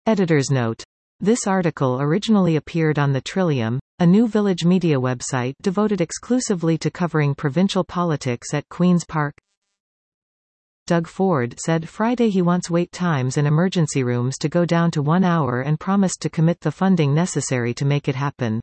Editor's note. This article originally appeared on the Trillium, a new village media website devoted exclusively to covering provincial politics at Queen's Park. Doug Ford said Friday he wants wait times in emergency rooms to go down to 1 hour and promised to commit the funding necessary to make it happen.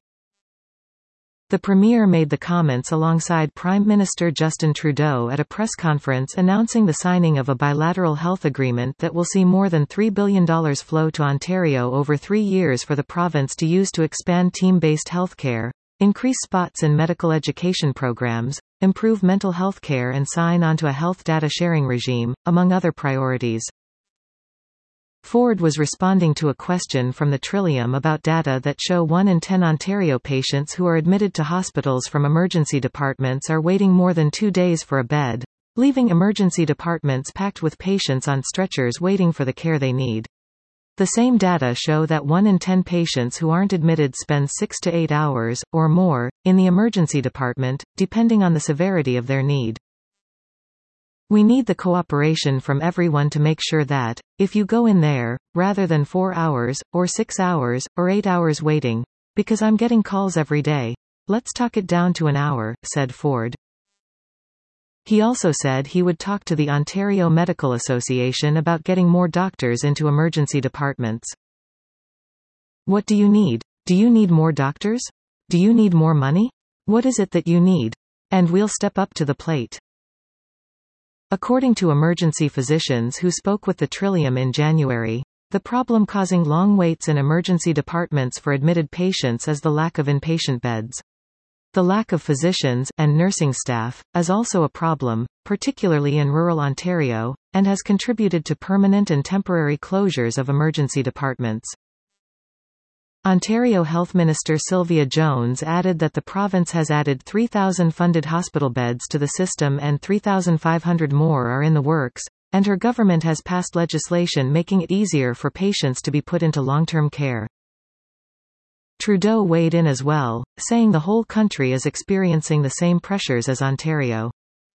The Premier made the comments alongside Prime Minister Justin Trudeau at a press conference announcing the signing of a bilateral health agreement that will see more than $3 billion flow to Ontario over 3 years for the province to use to expand team-based healthcare, increase spots in medical education programs, improve mental health care and sign onto a health data sharing regime, among other priorities. Ford was responding to a question from the Trillium about data that show 1 in 10 Ontario patients who are admitted to hospitals from emergency departments are waiting more than 2 days for a bed, leaving emergency departments packed with patients on stretchers waiting for the care they need. The same data show that 1 in 10 patients who aren't admitted spend 6 to 8 hours, or more, in the emergency department, depending on the severity of their need. We need the cooperation from everyone to make sure that, if you go in there, rather than 4 hours, or 6 hours, or 8 hours waiting, because I'm getting calls every day, let's talk it down to an hour, said Ford. He also said he would talk to the Ontario Medical Association about getting more doctors into emergency departments. What do you need? Do you need more doctors? Do you need more money? What is it that you need? And we'll step up to the plate. According to emergency physicians who spoke with the Trillium in January, the problem causing long waits in emergency departments for admitted patients is the lack of inpatient beds. The lack of physicians and nursing staff is also a problem, particularly in rural Ontario, and has contributed to permanent and temporary closures of emergency departments. Ontario Health Minister Sylvia Jones added that the province has added 3,000 funded hospital beds to the system and 3,500 more are in the works, and her government has passed legislation making it easier for patients to be put into long-term care. Trudeau weighed in as well, saying the whole country is experiencing the same pressures as Ontario.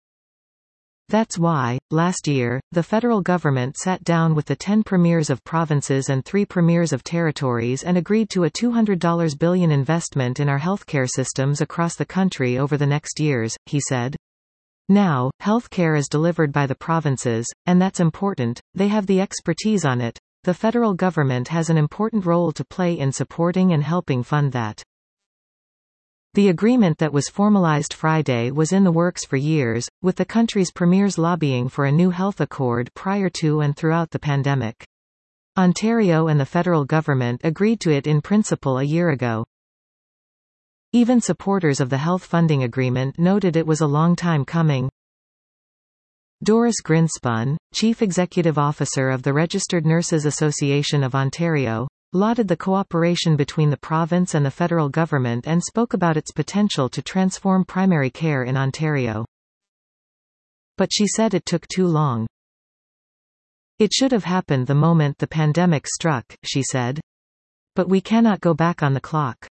That's why, last year, the federal government sat down with the 10 premiers of provinces and 3 premiers of territories and agreed to a $200 billion investment in our healthcare systems across the country over the next years, he said. Now, healthcare is delivered by the provinces, and that's important, they have the expertise on it. The federal government has an important role to play in supporting and helping fund that. The agreement that was formalized Friday was in the works for years, with the country's premiers lobbying for a new health accord prior to and throughout the pandemic. Ontario and the federal government agreed to it in principle a year ago. Even supporters of the health funding agreement noted it was a long time coming. Doris Grinspun, Chief Executive Officer of the Registered Nurses Association of Ontario, lauded the cooperation between the province and the federal government and spoke about its potential to transform primary care in Ontario. But she said it took too long. It should have happened the moment the pandemic struck, she said. But we cannot go back on the clock.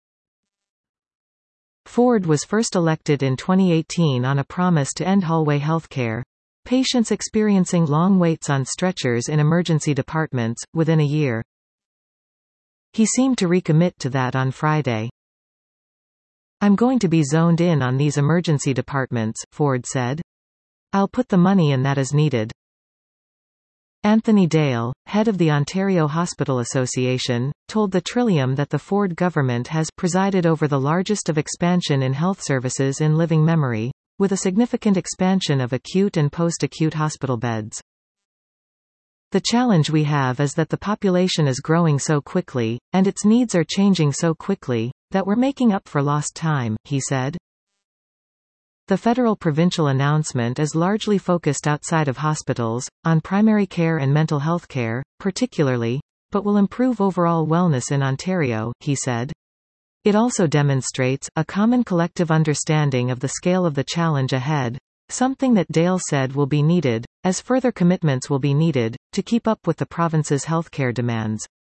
Ford was first elected in 2018 on a promise to end hallway healthcare. Patients experiencing long waits on stretchers in emergency departments, within a year. He seemed to recommit to that on Friday. I'm going to be zoned in on these emergency departments, Ford said. I'll put the money in that is needed. Anthony Dale, head of the Ontario Hospital Association, told the Trillium that the Ford government has presided over the largest of expansion in health services in living memory, with a significant expansion of acute and post-acute hospital beds. The challenge we have is that the population is growing so quickly, and its needs are changing so quickly, that we're making up for lost time, he said. The federal-provincial announcement is largely focused outside of hospitals, on primary care and mental health care, particularly, but will improve overall wellness in Ontario, he said. It also demonstrates a common collective understanding of the scale of the challenge ahead, something that Dale said will be needed, as further commitments will be needed, to keep up with the province's healthcare demands.